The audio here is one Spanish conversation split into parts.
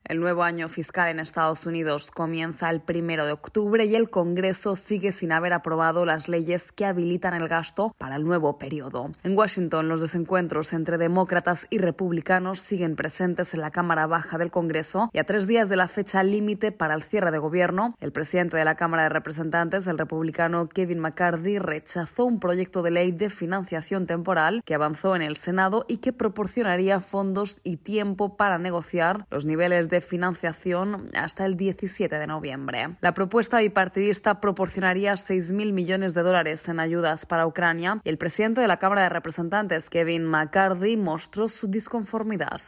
El nuevo año fiscal en Estados Unidos comienza el 1 de octubre y el Congreso sigue sin haber aprobado las leyes que habilitan el gasto para el nuevo periodo. En Washington, los desencuentros entre demócratas y republicanos siguen presentes en la Cámara Baja del Congreso y a 3 días de la fecha límite para el cierre de gobierno, el presidente de la Cámara de Representantes, el republicano Kevin McCarthy, rechazó un proyecto de ley de financiación temporal que avanzó en el Senado y que proporcionaría fondos y tiempo para negociar los niveles de financiación hasta el 17 de noviembre. La propuesta bipartidista proporcionaría $6.000 millones en ayudas para Ucrania y el presidente de la Cámara de Representantes, Kevin McCarthy, mostró su disconformidad.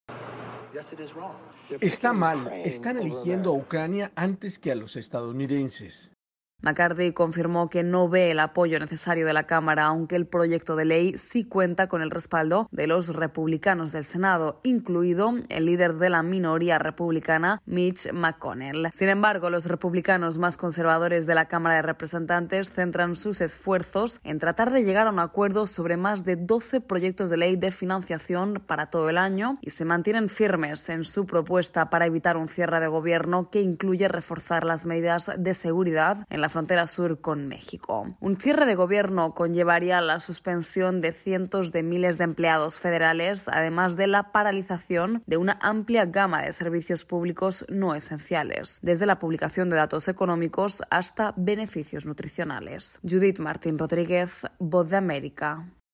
Está mal, están eligiendo a Ucrania antes que a los estadounidenses. McCarthy confirmó que no ve el apoyo necesario de la Cámara, aunque el proyecto de ley sí cuenta con el respaldo de los republicanos del Senado, incluido el líder de la minoría republicana, Mitch McConnell. Sin embargo, los republicanos más conservadores de la Cámara de Representantes centran sus esfuerzos en tratar de llegar a un acuerdo sobre más de 12 proyectos de ley de financiación para todo el año y se mantienen firmes en su propuesta para evitar un cierre de gobierno que incluye reforzar las medidas de seguridad en la frontera sur con México. Un cierre de gobierno conllevaría la suspensión de cientos de miles de empleados federales, además de la paralización de una amplia gama de servicios públicos no esenciales, desde la publicación de datos económicos hasta beneficios nutricionales. Judith Martín Rodríguez, Voz de América.